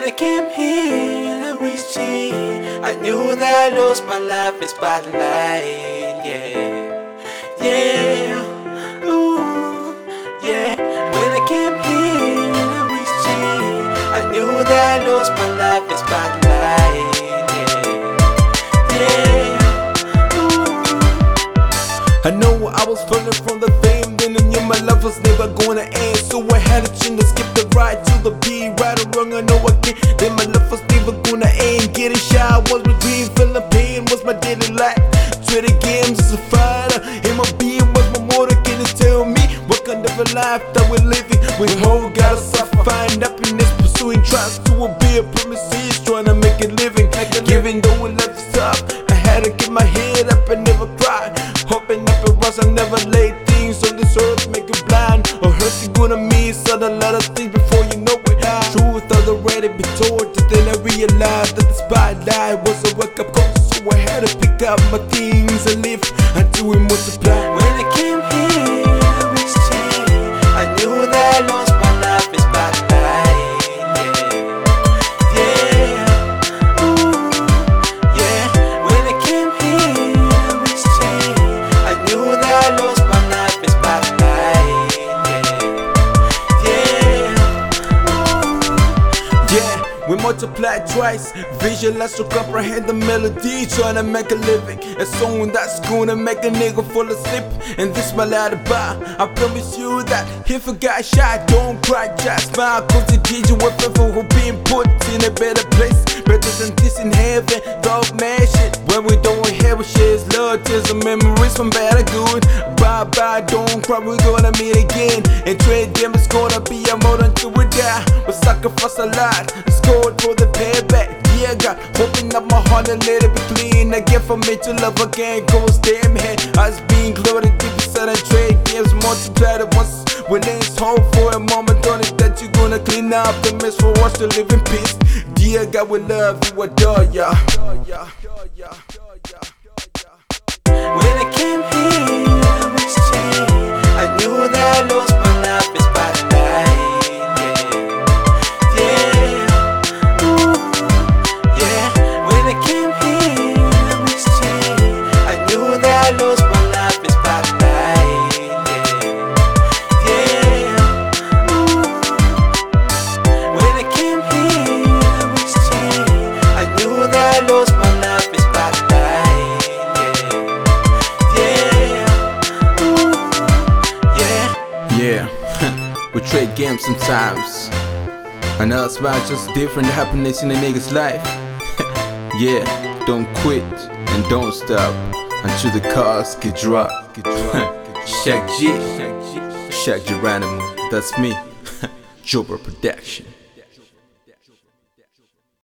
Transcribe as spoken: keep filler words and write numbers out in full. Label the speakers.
Speaker 1: I came here, I reached here, I knew that I lost my life in spotlight. Yeah, yeah, ooh, yeah. When I came here, I reached here, I knew that I lost my life in spotlight. Yeah, yeah, ooh.
Speaker 2: I know I was falling from the fame, then I knew my life was never gonna end. So I had a chance to skip the ride to the beat, right or wrong, I know I can't. Then my life was never gonna end. Getting shy was my dream, feeling pain was my daily life. Trading games as a fighter, in my being was my motor. Can you tell me what kind of a life that we're living? We all gotta suffer, find happiness, pursuing tries to obey promises, trying to make a living. Even though we left is tough, I had to get my head up and never cry. Hoping up it was I never laid things on this earth, make you blind or hurt you gonna miss a lot of things before you know it. Truth has already been told, but then I realized that the spotlight was a wake up call. So I had to pick up my things and live until we multiply.
Speaker 1: When I came here, I reached here, I knew that I lost my life in spotlight. Yeah, yeah, ooh, yeah. When I came here, I reached here, I knew that I lost my life in spotlight. Yeah, yeah, ooh.
Speaker 2: Yeah, we multiply twice, visualize to comprehend the melody, trying to make a living. A song that's gonna make a nigga fall asleep. And this my lullaby, I promise you that if you got shot, don't cry, just smile. Cause the D J will favor who been put in a better place, better than this in heaven. Dog man shit, when we don't have a shit, love, tears and memories from bad or good. Bye bye, don't cry, we're gonna meet again. And trade them, it's gonna be a more until we die. We sacrifice a lot, it's called for the payback. Yeah, God, open up my heart and let it be clean again for me to love again. Cause damn head, I was being glory deep inside and trade games multiplied at once. When it's home for a moment, on it that you're gonna clean up the mess for us to live in peace. Dear God, we love you, adore ya.
Speaker 1: When I came here, I reached here, I knew that I lost my life in spotlight. Yeah, ooh, yeah. When I came here, I reached here, I knew that I lost my life in spotlight. Yeah, ooh. When I came here, I reached here, I knew that I lost my life in spotlight.
Speaker 2: Yeah, we trade games sometimes. And us about just different happiness in a nigga's life. Yeah, don't quit and don't stop until the cars get dropped. Shaq G, Shaq Geronimo, that's me. Jober Production.